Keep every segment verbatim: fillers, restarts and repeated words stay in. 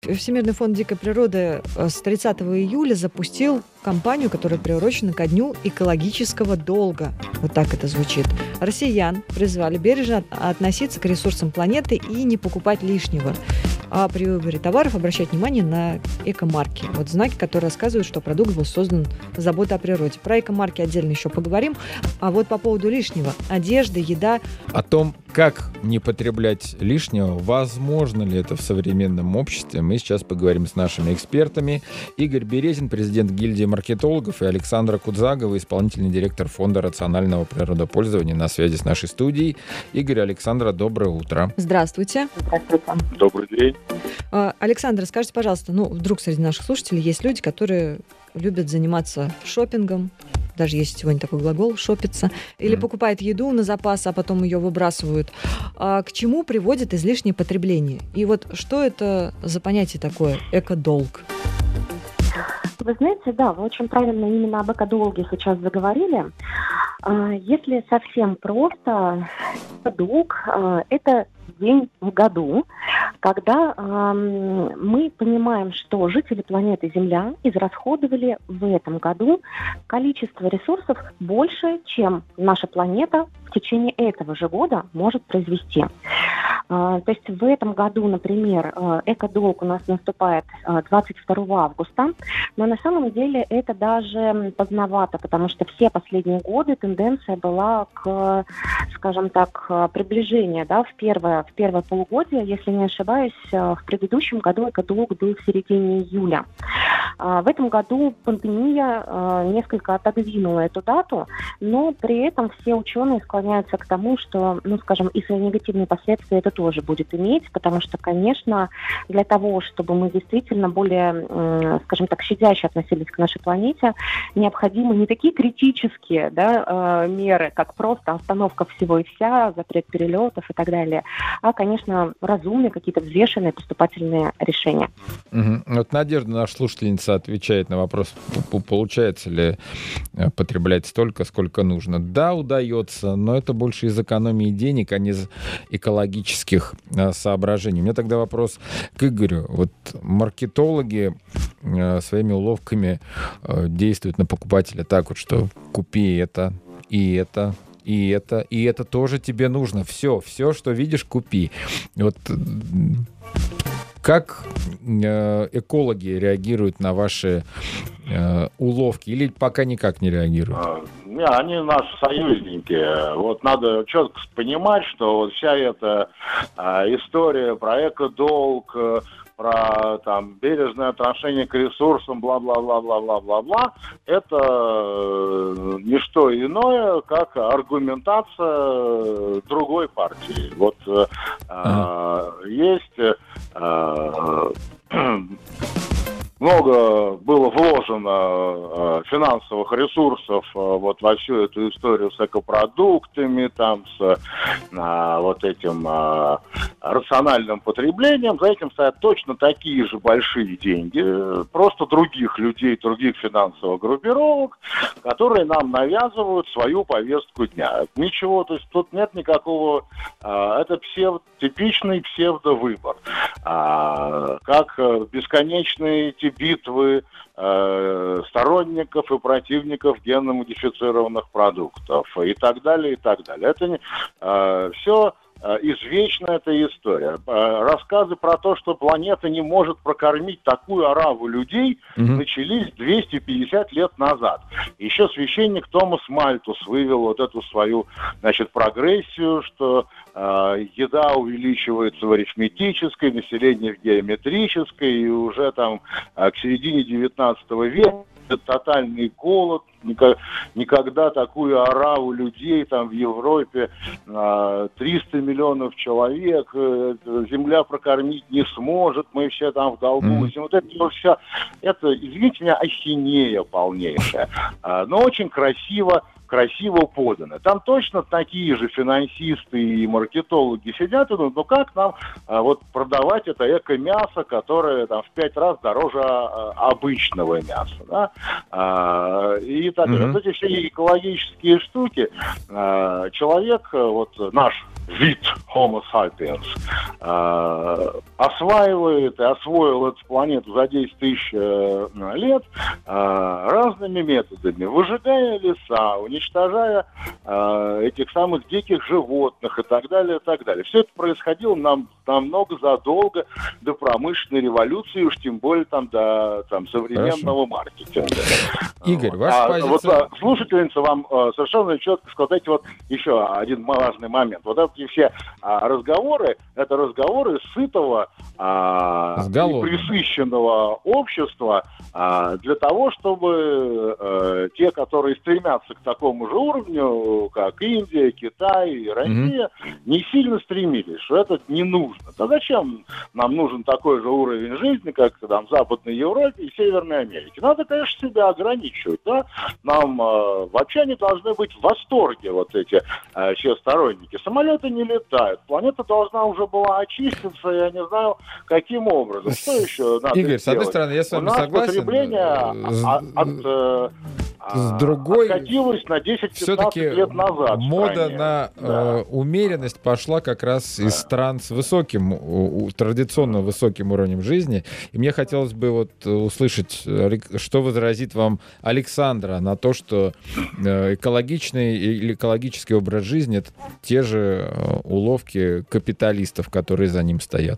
Всемирный фонд дикой природы с тридцатого июля запустил кампанию, которая приурочена ко дню экологического долга. Вот так это звучит. Россиян призвали бережно относиться к ресурсам планеты и не покупать лишнего. А при выборе товаров обращать внимание на экомарки. Вот знаки, которые рассказывают, что продукт был создан с заботой о природе. Про экомарки отдельно еще поговорим. А вот по поводу лишнего. Одежда, еда. О том, как не потреблять лишнего, возможно ли это в современном обществе, мы сейчас поговорим с нашими экспертами. Игорь Березин, президент гильдии маркетологов, и Александра Кудзагова, исполнительный директор Фонда рационального природопользования, на связи с нашей студией. Игорь, Александра, доброе утро. Здравствуйте. Здравствуйте. Добрый день. Александра, скажите, пожалуйста, ну, вдруг среди наших слушателей есть люди, которые любят заниматься шопингом, даже есть сегодня такой глагол «шопиться», или mm. покупают еду на запас, а потом ее выбрасывают. А к чему приводит излишнее потребление? И вот что это за понятие такое «экодолг»? Вы знаете, да, вы очень правильно именно об экодолге сейчас заговорили. Если совсем просто, долг – это день в году, когда э, мы понимаем, что жители планеты Земля израсходовали в этом году количество ресурсов больше, чем наша планета в течение этого же года может произвести. Э, то есть в этом году, например, э, экодолг у нас наступает э, двадцать второго августа, но на самом деле это даже поздновато, потому что все последние годы тенденция была к, скажем так, приближению, да, в первое, в первое полугодие, если не ошибаюсь, в предыдущем году экодолг был в середине июля. В этом году пандемия несколько отодвинула эту дату, но при этом все ученые склоняются к тому, что, ну, скажем, и свои негативные последствия это тоже будет иметь, потому что, конечно, для того, чтобы мы действительно более, скажем так, щадяще относились к нашей планете, необходимы не такие критические, да, меры, как просто остановка всего и вся, запрет перелетов и так далее, а, конечно, разумные какие-то взвешенные поступательные решения. Угу. Вот Надежда, наша слушательница, отвечает на вопрос, получается ли потреблять столько, сколько нужно. Да, удается, но это больше из экономии денег, а не из экологических соображений. У меня тогда вопрос к Игорю. Вот маркетологи своими уловками действуют на покупателя так вот, что купи это и это, и это, и это тоже тебе нужно. Все, все, что видишь, купи. Вот как экологи реагируют на ваши э, уловки или пока никак не реагируют? Не, они наши союзники. Вот надо четко понимать, что вот вся эта э, история про экодолг, э, про там бережное отношение к ресурсам, бла-бла-бла-бла-бла-бла-бла, это э, не что иное, как аргументация другой партии. Вот э, ага. э, есть э, много было вложено э, финансовых ресурсов э, вот во всю эту историю с экопродуктами, там, с э, вот этим э, рациональным потреблением. За этим стоят точно такие же большие деньги, просто других людей, других финансовых группировок, которые нам навязывают свою повестку дня. Ничего, то есть тут нет никакого... Э, это псевдо, типичный псевдовыбор. Э, как бесконечные эти битвы э, сторонников и противников генно-модифицированных продуктов и так далее, и так далее. Это э, все э, извечная эта история. Э, рассказы про то, что планета не может прокормить такую ораву людей, mm-hmm. начались двести пятьдесят лет назад. Еще священник Томас Мальтус вывел вот эту свою, значит, прогрессию, что э, еда увеличивается в арифметической, население в геометрической, и уже там э, к середине девятнадцатого века тотальный голод, никогда такую ораву людей там в Европе, триста миллионов человек, земля прокормить не сможет, мы все там в долгу. Mm-hmm. Вот это все, это, извините меня, ахинея полнейшая, но очень красиво красиво подано. Там точно такие же финансисты и маркетологи сидят и думают, ну как нам а, вот продавать это эко-мясо, которое там в пять раз дороже а, обычного мяса, да? А, и так далее. Mm-hmm. Вот эти все экологические штуки, а, человек, вот наш вид Homo sapiens э, осваивает и освоил эту планету за десять тысяч э, лет э, разными методами, выжигая леса, уничтожая э, этих самых диких животных и так далее, и так далее. Все это происходило нам намного задолго до промышленной революции, уж тем более там до там, современного Хорошо. маркетинга. Игорь, вот. ваша а, позиция... Вот, слушательница вам э, совершенно четко сказать вот еще один важный момент. Вот эти все а, разговоры, это разговоры сытого а, и пресыщенного общества а, для того, чтобы а, те, которые стремятся к такому же уровню, как Индия, Китай и Россия, mm-hmm. не сильно стремились, что это не нужно. Да зачем нам нужен такой же уровень жизни, как там, в Западной Европе и Северной Америке? Надо, конечно, себя ограничивать. Да? Нам э, вообще не должны быть в восторге вот эти э, все сторонники. Самолеты не летают. Планета должна уже была очиститься, я не знаю, каким образом. Что еще надо Игорь, сделать? С одной стороны, я с вами У нас согласен. потребление с... от... от С другой, откатилась на десять-пятнадцать лет назад. Мода на да. э, умеренность пошла как раз да. из стран с высоким, у, у, традиционно высоким уровнем жизни. И мне хотелось бы вот услышать, что возразит вам Александра на то, что э, экологичный или экологический образ жизни — это те же э, уловки капиталистов, которые за ним стоят.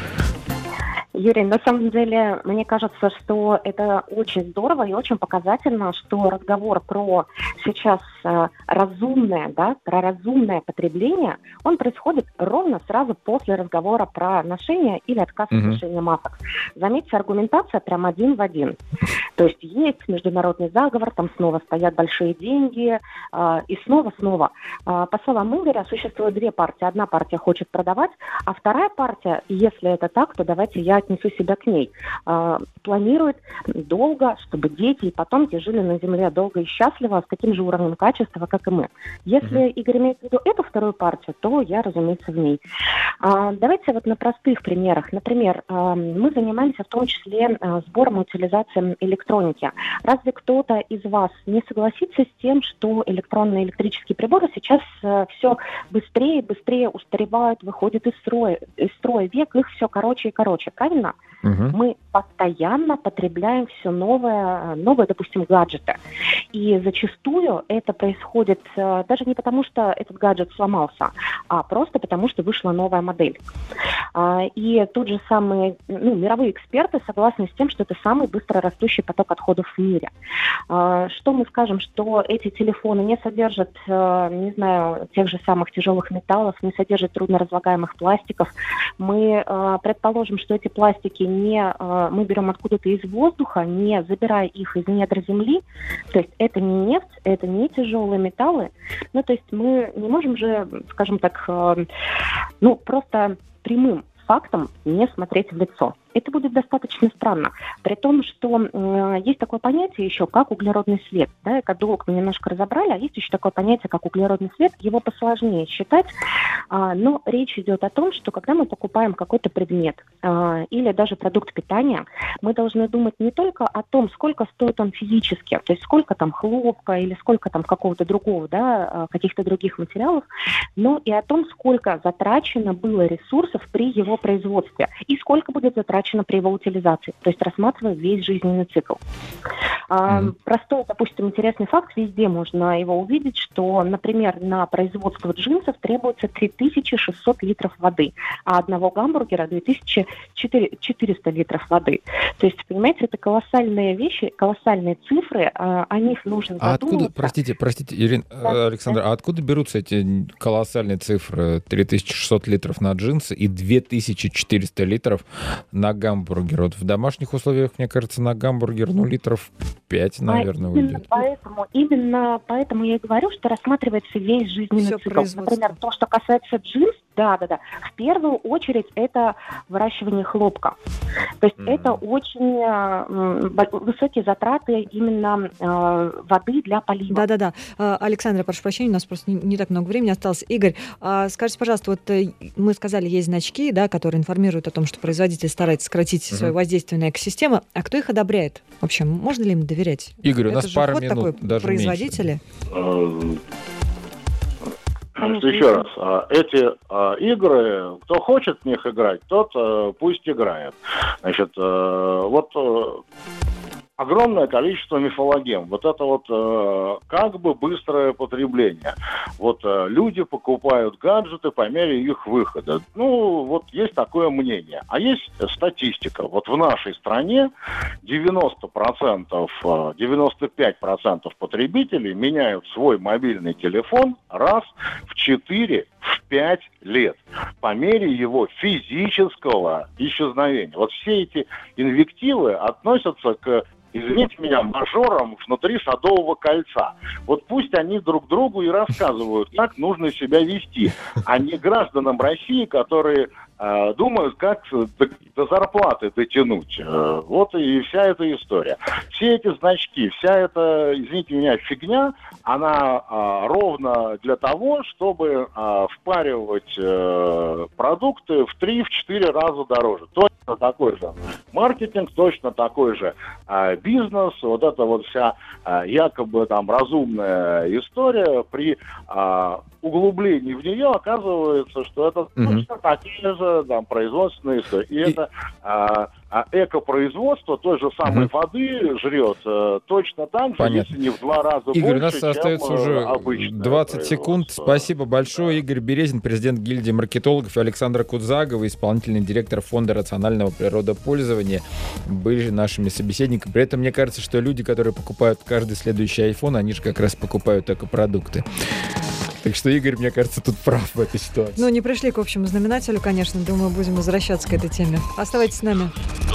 Юрий, на самом деле, мне кажется, что это очень здорово и очень показательно, что разговор про сейчас э, разумное, да, про разумное потребление, он происходит ровно сразу после разговора про ношение или отказ от mm-hmm. ношения масок. Заметьте, аргументация прям один в один. То есть есть международный заговор, там снова стоят большие деньги, э, и снова-снова. Э, по словам Игоря, существует две партии. Одна партия хочет продавать, а вторая партия, если это так, то давайте я отнесу себя к ней, э, планирует долго, чтобы дети и потомки жили на Земле долго и счастливо, с таким же уровнем качества, как и мы. Если mm-hmm. Игорь имеет в виду эту вторую партию, то я, разумеется, в ней. Э, давайте вот на простых примерах. Например, э, мы занимаемся в том числе э, сбором и утилизацией электроники. Разве кто-то из вас не согласится с тем, что электронные электрические приборы сейчас э, все быстрее и быстрее устаревают, выходят из строя, из строя, век их все короче и короче, правильно? Угу. Мы постоянно потребляем все новое, новые, допустим, гаджеты. И зачастую это происходит э, даже не потому, что этот гаджет сломался, а просто потому, что вышла новая модель. А, и тут же самые ну, мировые эксперты согласны с тем, что это самый быстро растущий поток отходов в мире. А, что мы скажем, что эти телефоны не содержат, э, не знаю, тех же самых тяжелых металлов, не содержат трудноразлагаемых пластиков. Мы э, предположим, что эти пластики не, э, мы берем откуда-то из воздуха, не забирая их из недр земли. То есть это не нефть, это не тяжелые металлы. Ну, то есть мы не можем же, скажем так, э, ну, просто прямым фактом не смотреть в лицо. Это будет достаточно странно. При том, что э, есть такое понятие еще, как углеродный след. Да, эколог мы немножко разобрали, а есть еще такое понятие, как углеродный след. Его посложнее считать. Э, но речь идет о том, что когда мы покупаем какой-то предмет э, или даже продукт питания, мы должны думать не только о том, сколько стоит он физически, то есть сколько там хлопка или сколько там какого-то другого, да, каких-то других материалов, но и о том, сколько затрачено было ресурсов при его производстве и сколько будет затрачено при его утилизации, то есть рассматривая весь жизненный цикл. Mm-hmm. Простой, допустим, интересный факт, везде можно его увидеть, что, например, на производство джинсов требуется три тысячи шестьсот литров воды, а одного гамбургера две тысячи четыреста литров воды. То есть, понимаете, это колоссальные вещи, колоссальные цифры, о них нужно а задуматься. Откуда, простите, простите, Ирина, да, Александра, да. а откуда берутся эти колоссальные цифры? три тысячи шестьсот литров на джинсы и две тысячи четыреста литров на гамбургер. Вот в домашних условиях, мне кажется, на гамбургер, ну, литров пять, наверное, а именно уйдет. Поэтому, именно поэтому я и говорю, что рассматривается весь жизненный Все цикл. Например, то, что касается джинс, да, да, да. В первую очередь это выращивание хлопка. То есть mm-hmm. это очень э, высокие затраты именно э, воды для полива. Да, да, да. Александра, прошу прощения, у нас просто не, не так много времени осталось. Игорь, э, скажите, пожалуйста, вот э, мы сказали, есть значки, да, которые информируют о том, что производитель старается сократить mm-hmm. свое воздействие на экосистему. А кто их одобряет? Вообще, можно ли им доверять? Игорь, у это нас пара минут, такой, даже производители. меньше. Значит, еще раз, а, эти а, игры, кто хочет в них играть, тот а, пусть играет. Значит, а, вот... А, огромное количество мифологем. Вот это вот э, как бы быстрое потребление. Вот э, люди покупают гаджеты по мере их выхода. Ну, вот есть такое мнение. А есть статистика. Вот в нашей стране девяносто процентов, девяносто пять процентов потребителей меняют свой мобильный телефон раз в четыре-пять лет. По мере его физического исчезновения. Вот все эти инвективы относятся к, извините меня, мажорам внутри Садового кольца. Вот пусть они друг другу и рассказывают, как нужно себя вести, а не гражданам России, которые э, думают, как до, до зарплаты дотянуть. Э, вот и вся эта история. Все эти значки, вся эта, извините меня, фигня, она э, ровно для того, чтобы э, впаривать э, продукты в три-четыре раза дороже. Точно такой же маркетинг, точно такой же э, бизнес, вот эта вот вся э, якобы там разумная история, при э, углублении в нее оказывается, что это Мгм. точно такие же там производственные истории. И, И- это э, а экопроизводство той же самой Мгм. воды жрет э, точно так же, Понятно. если не в два раза Игорь, у больше, нас чем остается э, уже обычное двадцать секунд. производство. Спасибо большое. Игорь Березин, президент гильдии маркетологов, и Александра Кудзагова, исполнительный директор Фонда рационального природопользования, были нашими собеседниками. При этом мне кажется, что люди, которые покупают каждый следующий iPhone, они же как раз покупают экопродукты. Так что Игорь, мне кажется, тут прав в этой ситуации. Ну, не пришли к общему знаменателю, конечно. Думаю, будем возвращаться к этой теме. Оставайтесь с нами.